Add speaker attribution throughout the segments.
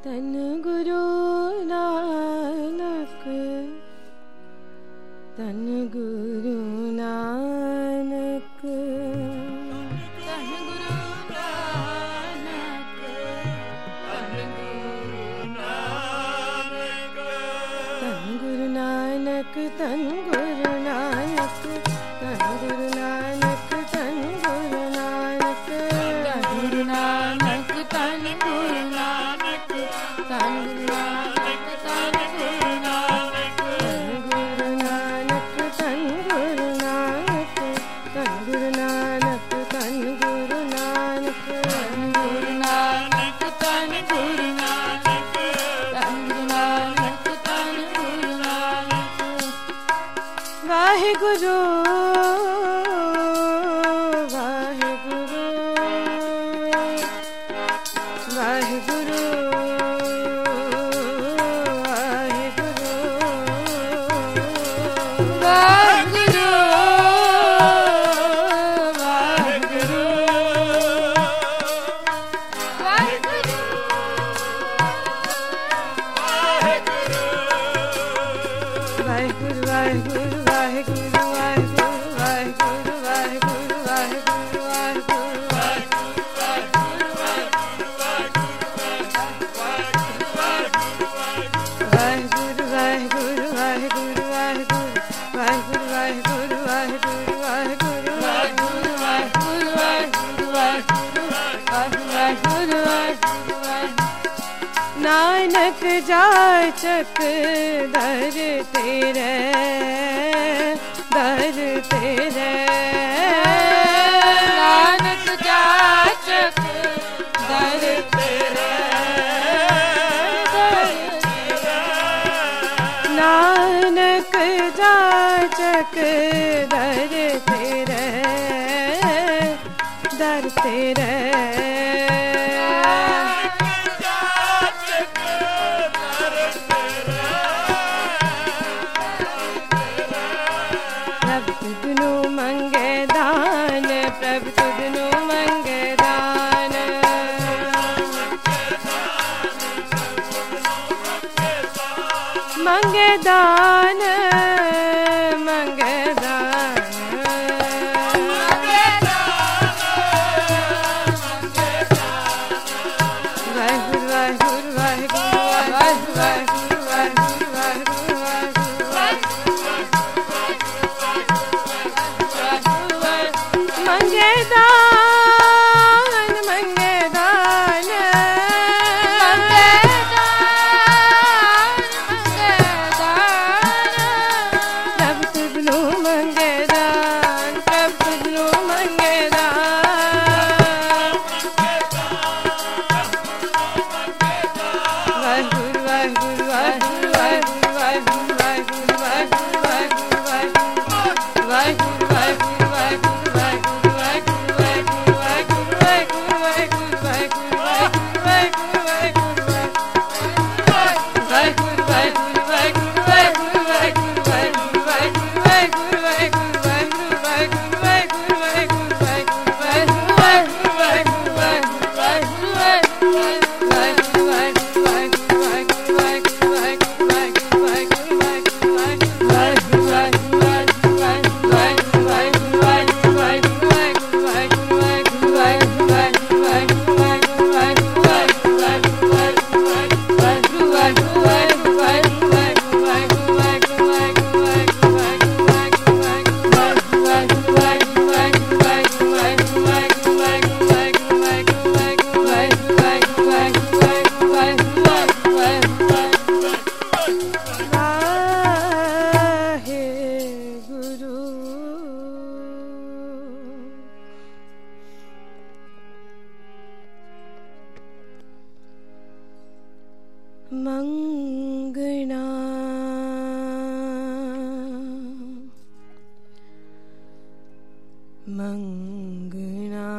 Speaker 1: ਧੰਨ ਗੁਰੂ ਨਾਨਕ, ਧੰਨ ਗੁਰੂ ਨਾਨਕ, ਧੰਨ ਗੁਰੂ ਨਾਨਕ, ਧੰਨ ਗੁਰੂ ਨਾਨਕ, ਧੰਨ ਗੁਰੂ ਨਾਨਕ, ਧੰਨ ਗੁਰੂ ਨਾਨਕ, ਧੰਨ ਗੁਰੂ ਨਾਨਕ, ਧੰਨ ਗੁਰੂ ਨਾਨਕ, ਧੰਨ ਗੁਰੂ ਨਾਨਕ, ਧੰਨ ਗੁਰੂ ਨਾਨਕ, ਧੰਨ ਗੁਰੂ ਨਾਨਕ, ਧੰਨ ਗੁਰੂ ਨਾਨਕ, ਧੰਨ ਗੁਰੂ ਨਾਨਕ, ਧੰਨ ਗੁਰੂ ਨਾਨਕ, ਧੰਨ ਗੁਰੂ ਨਾਨਕ, ਧੰਨ ਗੁਰੂ ਨਾਨਕ, ਧੰਨ ਗੁਰੂ ਨਾਨਕ, ਧੰਨ ਗੁਰੂ ਨਾਨਕ, ਧੰਨ ਗੁਰੂ ਨਾਨਕ। ਵਾਹਿਗੁਰੂ ਵਾਹਿਗੁਰੂ ਵਾਹਿਗੁਰੂ नानक जाचक दर तेरे, दर तेरे, नानक जाचक दर तेरे, नानक जाचक दर तेरे, दर तेरे। मंगे दान मंगे दान, वाहिगुरु वाहिगुरु वाहिगुरु वाहिगुरु वाहिगुरु वाहिगुरु मंगे दान मंगे दान, मंगना मंगना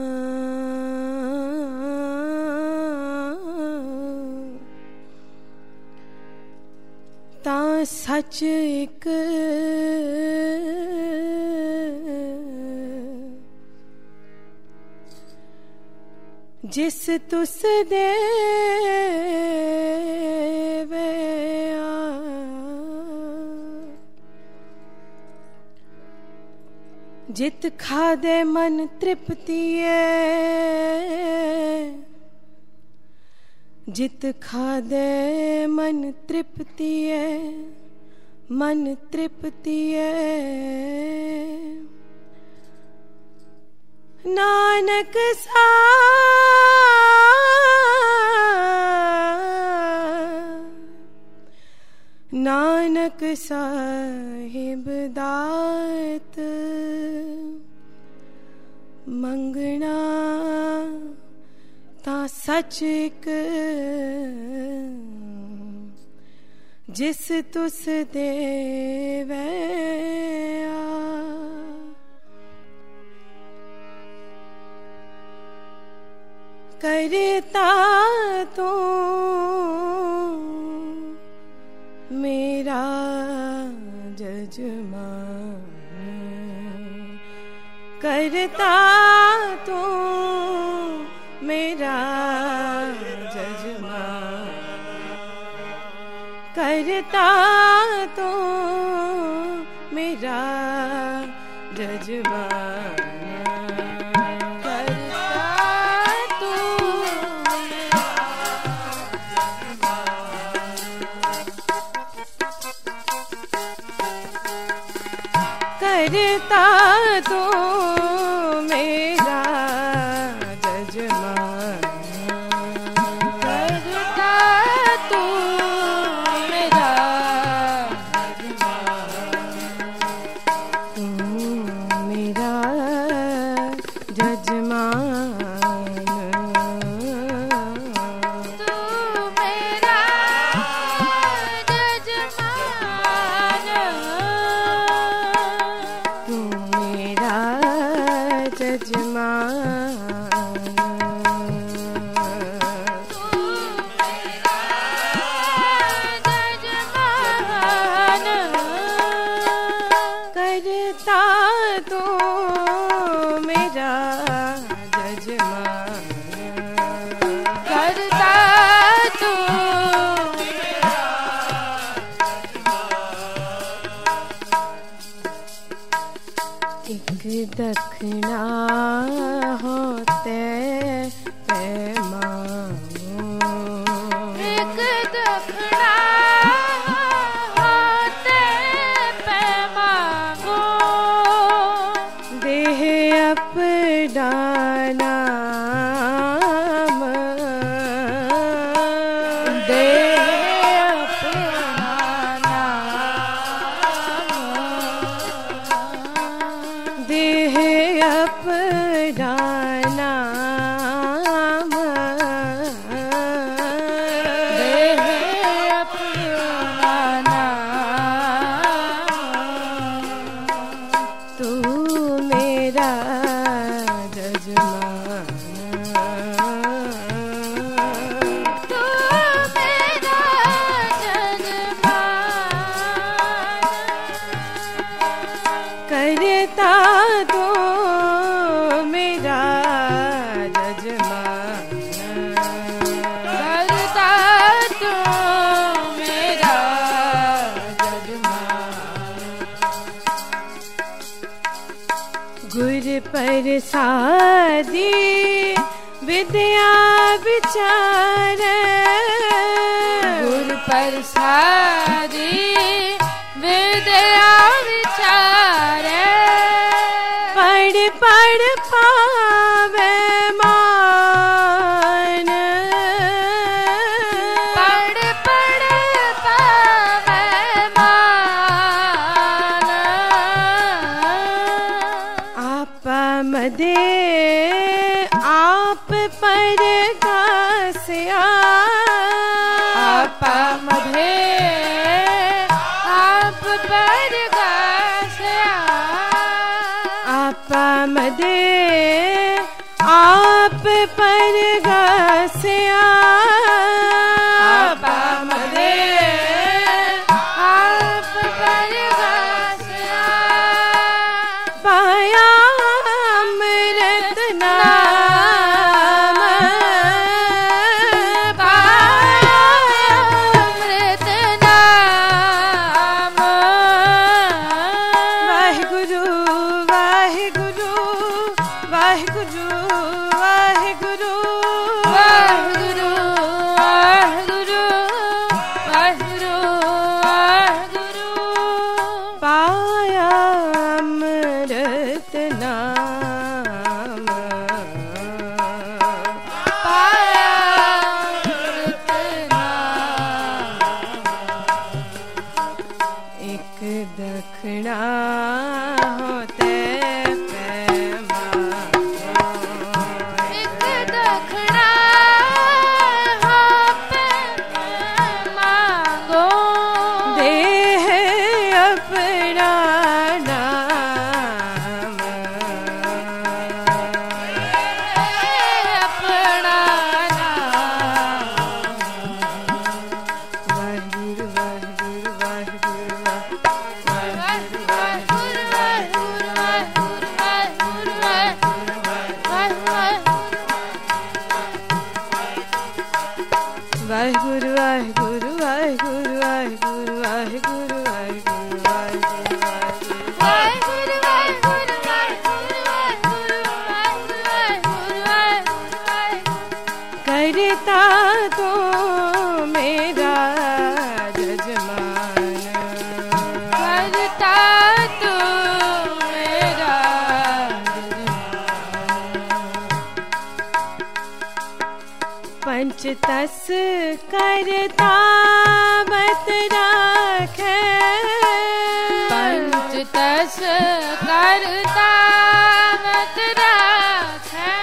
Speaker 1: ता सच एक जिस तुस दे जित खादे मन तृप्तिए, जित खादे मन तृप्तिए, मन तृप्तिए। नानक सा नानक साहिब दात मंगना ता सच इक, जिस तुस देवै करता तू मेरा जजमान, करता तू मेरा जजमान, करता तू मेरा जजमान, करता तू मेरा जजमान, करता तू मेरा जजमान, तू मेरा जजमान, तू मेरा जजमान, जजमान, तू मेरा जजमान, करता तू मेरा जजमान, करता तू एक दक्षिणा होते पैमानो, एक दक्षिणा होते पैमानो, देह अपना नाम, देह अपना नाम, देह अपना नाम, देह अपना नाम, तू मेरा जजमान, तू मेरा जजमान, करता तू मेरा जजमान, करता तू मेरा जजमान, गुर प्रसादी विद्या विचार, गुर प्रसादी विद्या विचार, पढ़ पढ़ पावे मान, पढ़ पढ़ पावे मान, आप मदे आप पर गासिया, आप मदे आप पर गासिया, आप मदे आप पर गासिया, आप मदे आप पर गासिया, पाया अमृत नाम, पाया अमृत नाम, वाहिगुरु वाहिगुरु करता तो मेरा जजमान, करता तो मेरा पंचतस करता मत राखे, पंचतस करता मत राखे,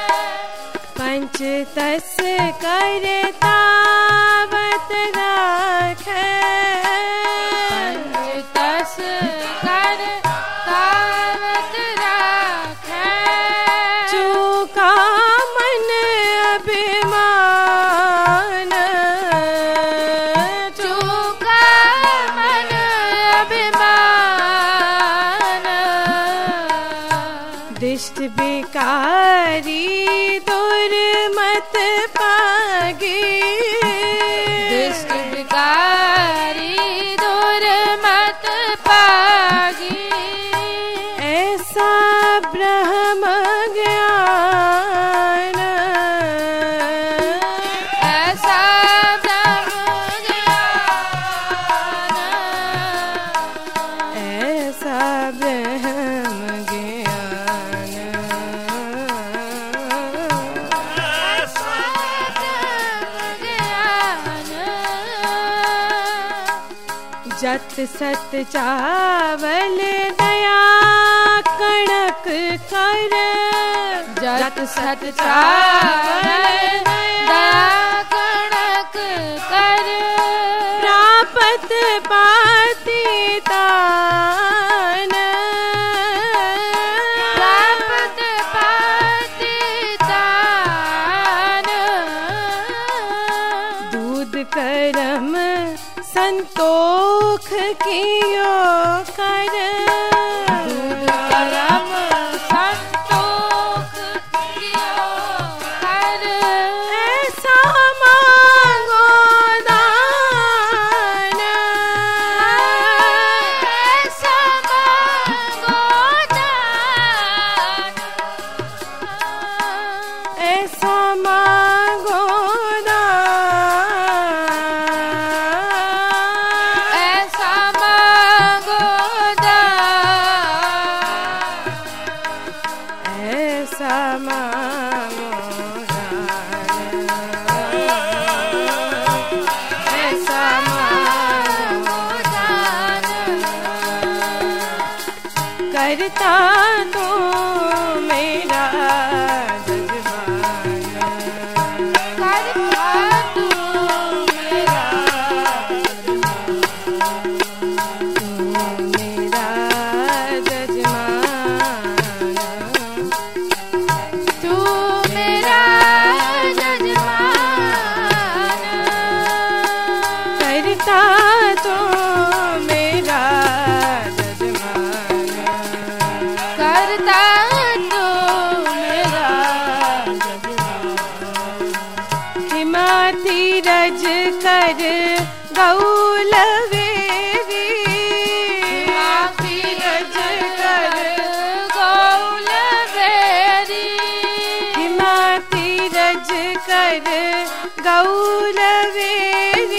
Speaker 1: पंचतस करता मत राखे, पंचतस करता मत राखे, चूका मन अभिमान, चूका मन अभिमान, दिष्ट विकारी दुर्मत पागी, दिष्ट विकारी दुर्मत पागी, ऐसा ब्रह्म ज्ञान, ऐसा ब्रह्म ज्ञान, ऐसा ब्रह्म ज्ञान, ऐसा ब्रह्म ज्ञान, जत सत चावल दया कणक कर, जत सत चावल दया कणक कर, प्रापत पाति तान, प्रापत पाति तान, दूध करम संतोख कियो कर, दूध करम संतोख कियो कर, ऐसा मांगो दान, ऐसा मांगो दान, ऐसा मांगो करता तो मेरा जजमान, करता तो मेरा जजमान, तू मेरा जजमान, करता तो मेरा करता तो मेरा हिमाती रज कर गौलवेरी, हिमाती रज कर गौलवेरी, हिमाती रज कर गौलवेरी,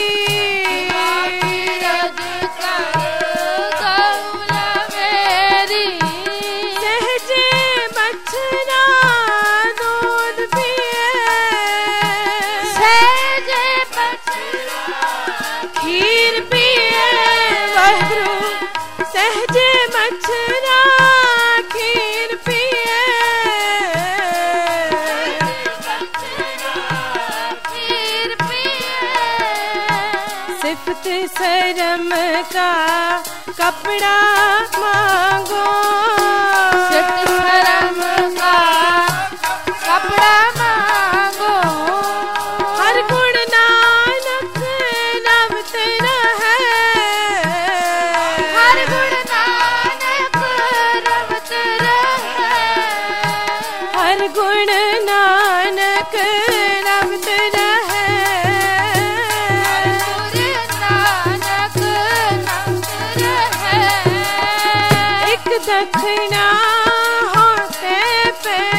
Speaker 1: सहजे मच्छरा खीर पिए, खीर पिए, सिफत शर्म का कपड़ा मांगो, सिफत शर्म का कपड़ा मांगो, हर गुण नानक नवत रहे, हर गुण नानक रवत रहे, हर गुण नानक रवत रहे, हर गुण नानक रवत रहे, एक दक्षिणा होते पे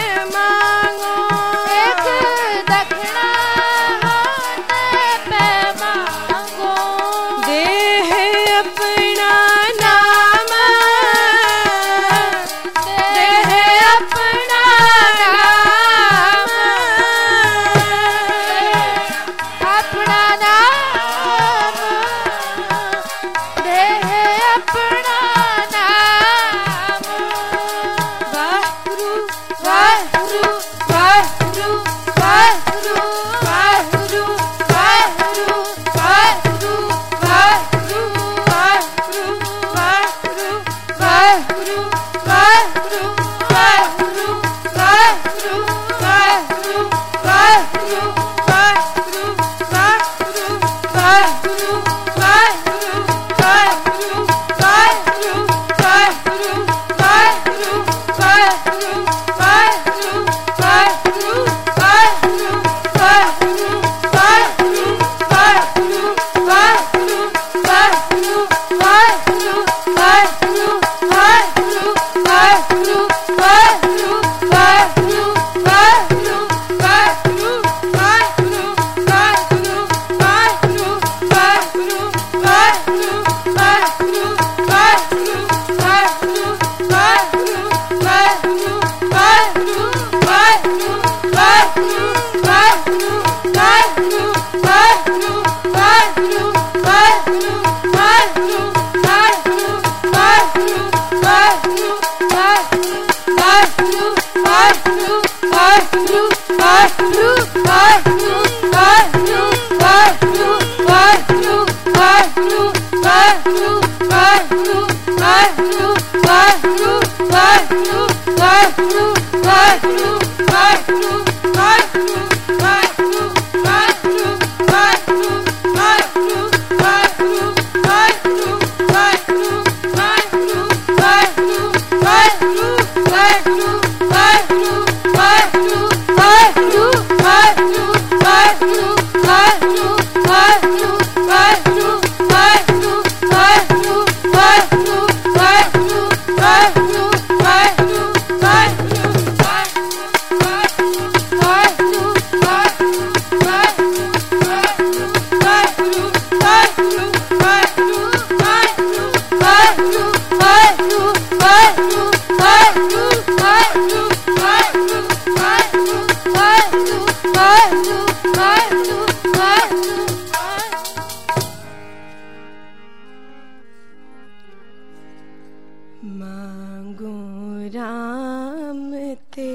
Speaker 1: मांगो राम ते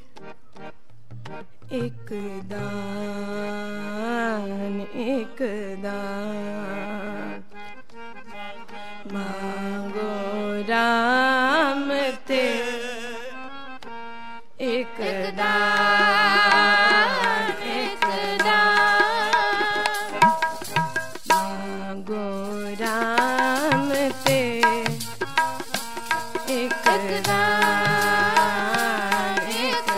Speaker 1: एक दान, एक दान। मांगो राम ते एक दान, एक दान। मांगो राम ते एक दान, एक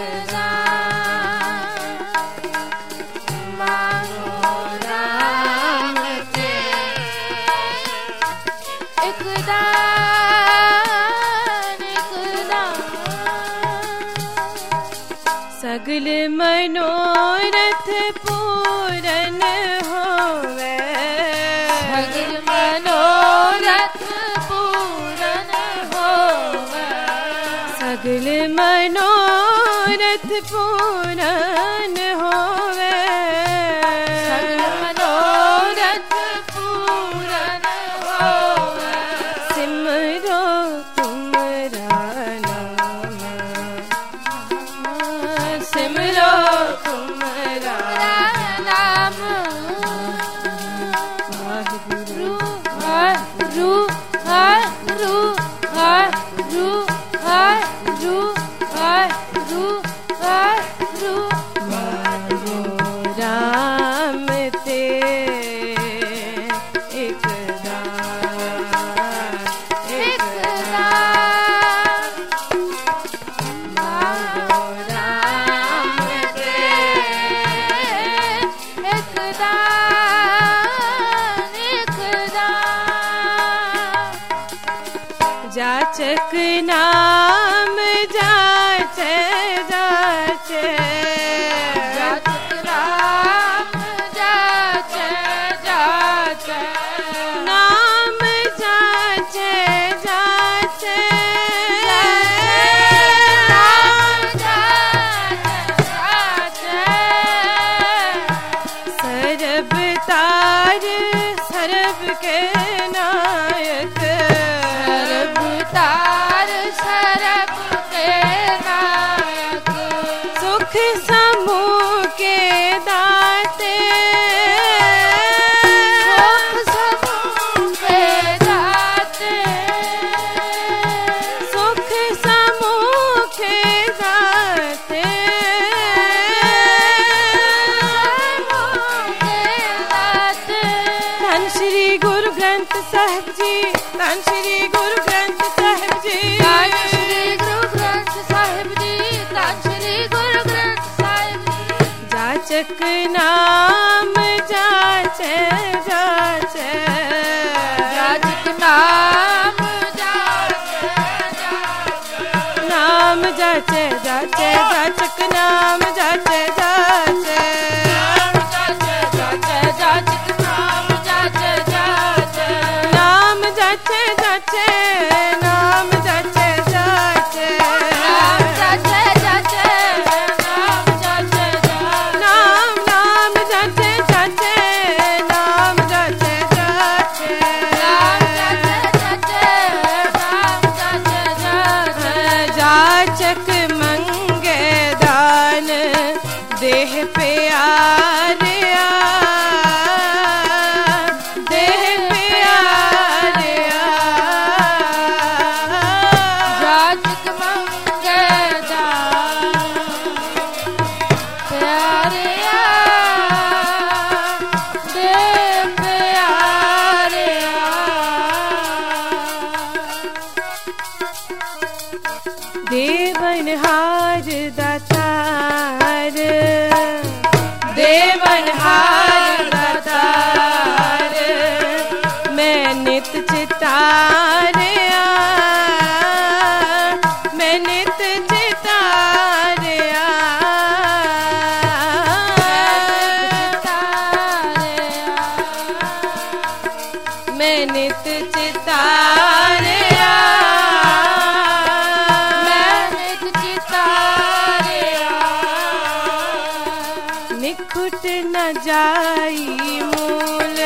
Speaker 1: दान। मांगो राम ते एक दान, एक दान। सगल मनोरथ पूरन होवे, सगल मनोरथ पूरन होवे, सगल मनोरथ पूरन होवे, सगल मनोरथ पूरन होवे। सिमरो तुमरा नाम, सिमरो तुमरा नाम। वाहिगुरु वाहिगुरु वाहिगुरु वाहिगुरु वाहिगुरु वाहिगुरु वाहिगुरु। मांगो राम ते एक दान, एक दान। मांगो राम ते एक दान, एक दान। जाचक नाम जाचे जाचे, जाचक नाम जाचे जाचे। नाम जाचे जाचे, नाम जाचे जाचे। सरब तार सरब के नायक, सरब तार सरब के नायक। सुख समूह के दाते, सुख समूह के दाते, सुख समूह के दाते, समूह के दाते। धन श्री गुरु ग्रंथ साहिब जी, धन श्री गुरु ग्रंथ साहिब जी, धन श्री गुरु ग्रंथ साहिब जी, धन श्री गुरु ग्रंथ साहिब जी। जाचक नाम जाचे जाचे, जाचक नाम जाचे जाचे। नाम जाचे जाचे, जाचक नाम जाचे जाचे, नाम जाचे जाचे, जाचक नाम जाचे जाचे। नाम जाचे जाचे, नाम जाचे जाचे, नाम जाचे जाचे, नाम जाचे जाचे। नाम नाम जाचे जाचे, नाम जाचे जाचे, नाम जाचे जाचे, नाम जाचे जाचे। जाचक मंगे दान प्यारिया देह प्यारिया जाचक मंगे प्यारिया देह प्यारिया देवनहार दातार देवनहार दातार मैं नित चितारिया मैं नित चितारिया मैं नित चितारिया निकुट न जाई मूल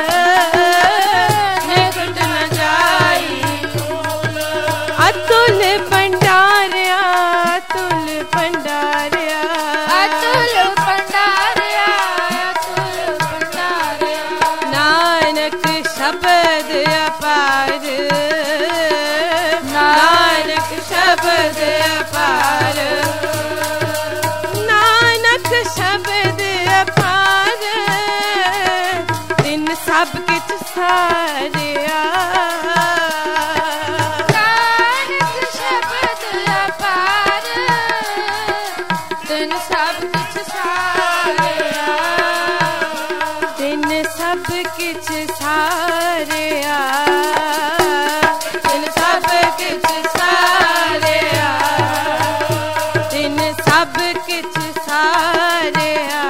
Speaker 1: निकुट न जाई मूल अतुल भंडारिया अतुल भंडारिया अतुल भंडारिया अतुल भंडारिया नानक शब्द अपार नानक शब्द अपार शब्द अपार दिन सब किछ सारिया नानक शब्द अपार दिन सब किछ सारिया दिन सब किछ सारिया दिन सब किछ सारिया दिन सब किछ सारिया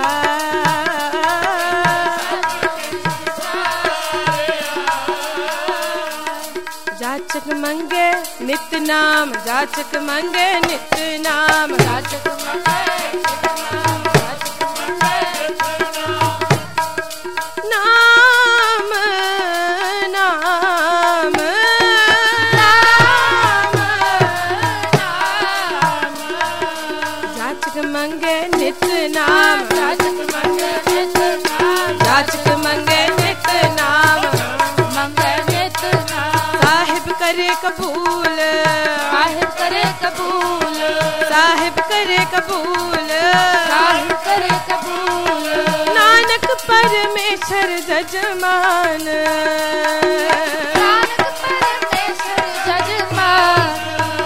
Speaker 1: जाचक मंगे नित नाम जाचक मंगे नित नाम जाचक मंगे नाम नाम नाम नाम जाचक मंगे नित नाम जाचक मंगे नित नाम जाचक मंगे नित नाम मंगे नित नाम साहिब करे कबूल साहिब करे कबूल साहिब करे कबूल साहिब करे कबूल नानक परमेश्वर जजमान नानक परमेश्वर जजमान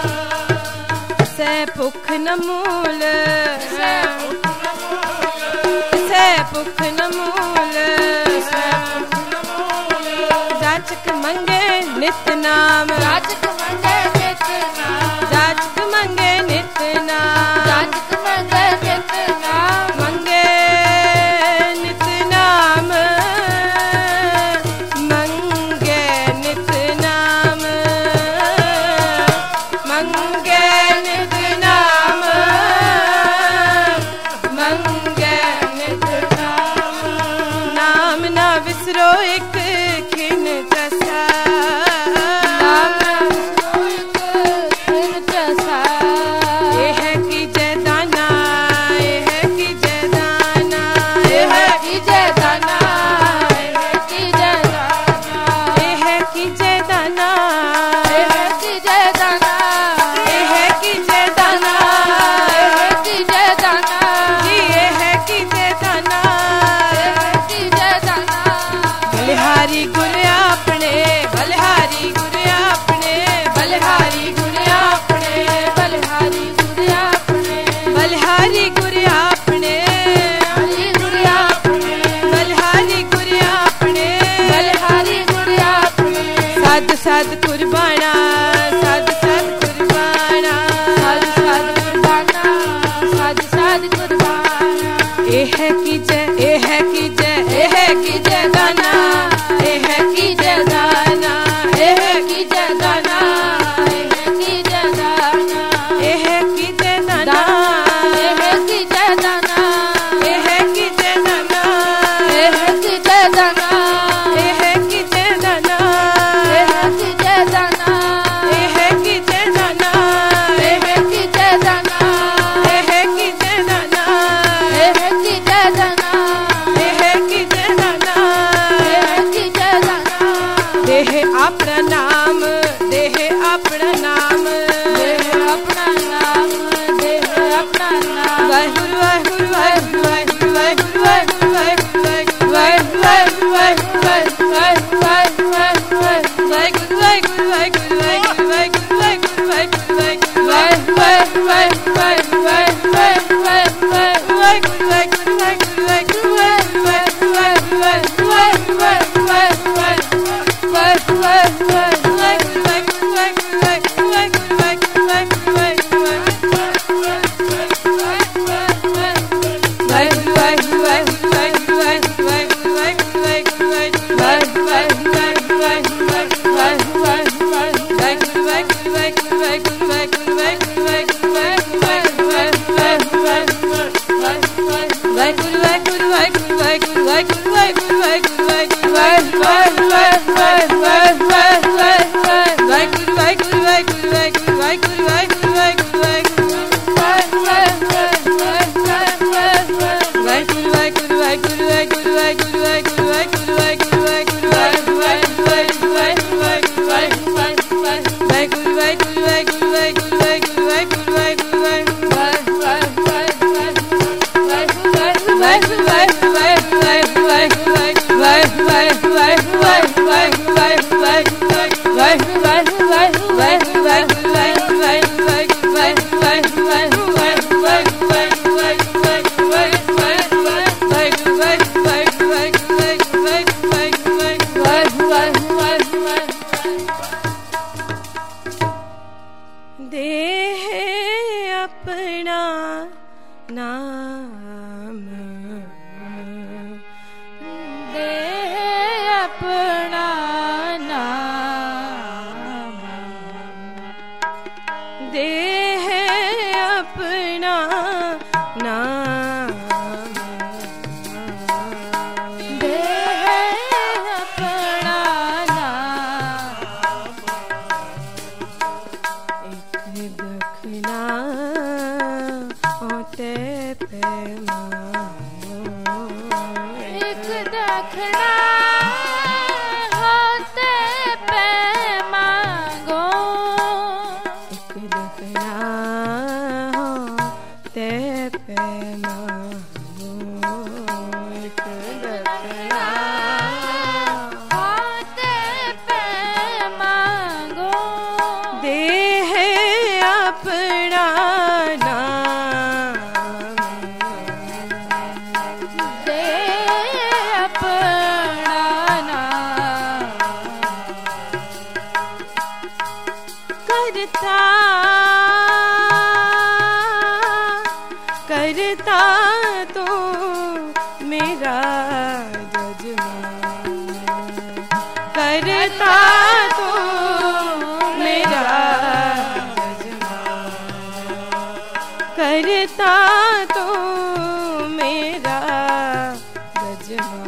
Speaker 1: से भुख न मूल भुख न मूल जाचक मंगे नित नाम जाचक मंगे नित नाम जाचक मंगे नित नाम जाचक मंगे नित नाम मंगे नित नाम मंगे नित नाम मंगे नित नाम मंगे नाम ना विसरो एक खिन जसा नाम ना विसरो एक खिन जसा ये है कि जय दाना ये है कि जय दाना ये है कि जय दाना ये है कि जय दाना ये है कि जय दाना ये है कि जय दाना ये है कि जय दाना ये है कि जय दाना जी ये है कि जय दाना बलिहारी गुण अपने बलिहारी गुण अपने बलिहारी गुण अपने बलिहारी गुण अपने बलिहारी गुण अपने बलिहारी गुण अपने बलिहारी गुण अपने साध साध कुर्बाना साध साध कुर्बाना साध साध कुर्बाना साध साध कुर्बाना ये है कि जय ये है कि जय ये है कि जय दाना ये है कि जय दाना ये है कि जय दाना ये है कि जय दाना ये है कि जय दाना ये है कि जय दाना ये है कि जय दाना ये है कि जय दाना ये है कि जय दाना ये है कि जय दाना ये है कि जय दाना ये है कि जय दाना ये है कि जय दाना ये है कि जय करता तो मेरा जजमान